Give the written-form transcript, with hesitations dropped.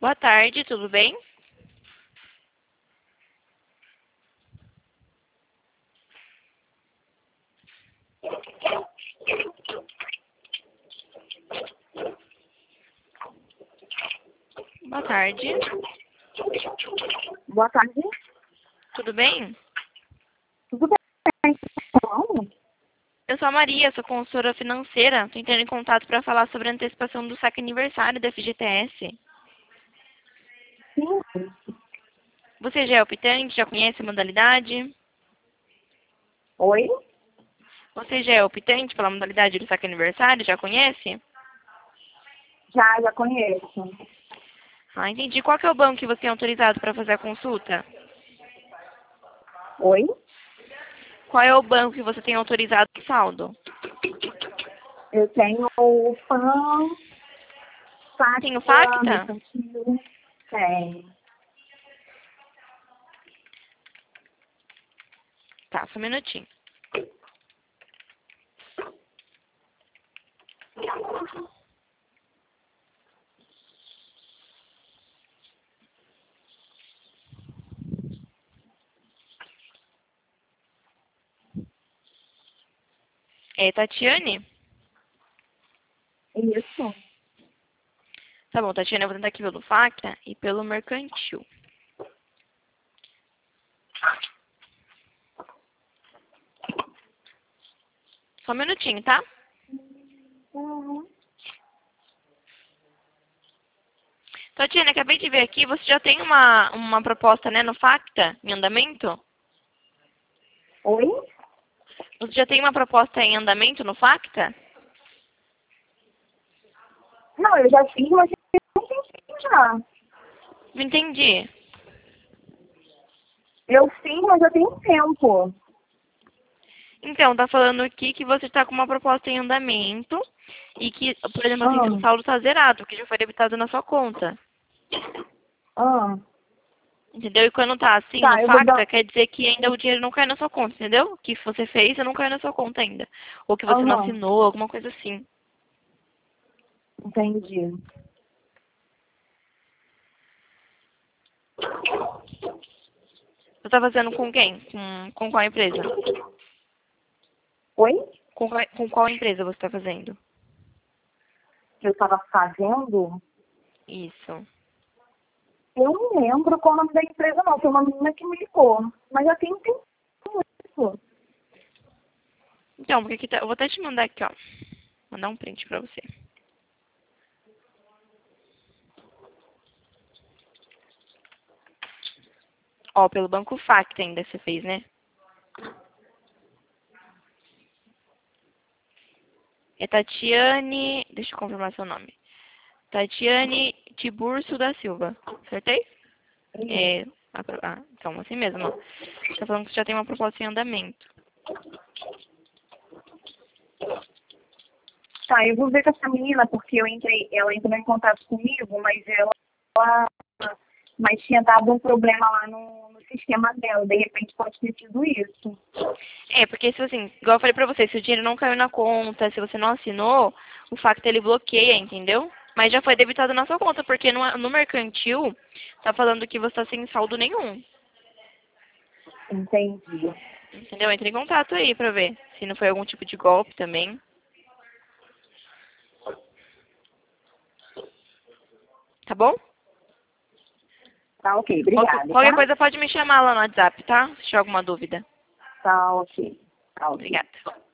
Boa tarde, tudo bem? Boa tarde, Boa tarde. tudo bem? Tudo bem? Não? Eu sou a Maria, sou consultora financeira. Estou entrando em contato para falar sobre a antecipação do saque aniversário da FGTS. Sim. Você já é optante? Já conhece a modalidade? Oi? Você já é optante pela modalidade do saque aniversário? Já conhece? Já conheço. Ah, entendi. Qual que é o banco que você é autorizado para fazer a consulta? Oi? Qual é o banco que você tem autorizado o saldo? Eu tenho o PAN, Tem o Facta, Facta? Mercantil. Tem. Tá, só um minutinho. É, Tatiane? Isso. Tá bom, Tatiane, eu vou tentar aqui pelo Facta e pelo Mercantil. Só um minutinho, tá? Uhum. Tatiana, acabei de ver aqui, você já tem uma proposta, né, no Facta, em andamento? Oi? Você já tem uma proposta em andamento no Facta? Não, eu já fiz, mas eu não fiz já. Não entendi. Eu fiz, mas já tem tempo. Então, tá falando aqui que você está com uma proposta em andamento e que, por exemplo, assim, seu Ah, saldo está zerado, que já foi debitado na sua conta. ah. Entendeu? E quando tá assim no Tá, eu vou Facta, dar... quer dizer que ainda o dinheiro não caiu na sua conta, entendeu? O que você fez não caiu na sua conta ainda. Ou que você não Aham, assinou, alguma coisa assim. entendi. Você tá fazendo com quem? Com qual empresa? Oi? Com qual empresa você tá fazendo? Que eu tava fazendo... Isso. Eu não lembro qual é o nome da empresa, não. Foi uma menina que me ligou. Mas já tem um tempo isso. Então, porque aqui tá, eu vou até te mandar aqui, ó. Mandar um print pra você. Ó, pelo Banco Facta ainda você fez, né? É Tatiane... Deixa eu confirmar seu nome. Tatiane Tiburcio da Silva. Acertei? Isso. É... então, assim mesmo, ó. Tá falando que você já tem uma proposta em andamento. Tá, eu vou ver com essa menina, porque ela entrou em contato comigo, mas tinha dado um problema lá no sistema dela. De repente pode ter sido isso. É, porque se assim, igual eu falei pra você, se o dinheiro não caiu na conta, se você não assinou, o Facta ele bloqueia, entendeu? Mas já foi debitado na sua conta, porque no mercantil tá falando que você tá sem saldo nenhum. Entendi. Entendeu? Entre em contato aí pra ver se não foi algum tipo de golpe também. Tá bom? Tá, ok. Obrigada, Qualquer tá? coisa pode me chamar lá no WhatsApp, tá? Se tiver alguma dúvida. Tá, ok. Tá, ok. Obrigada.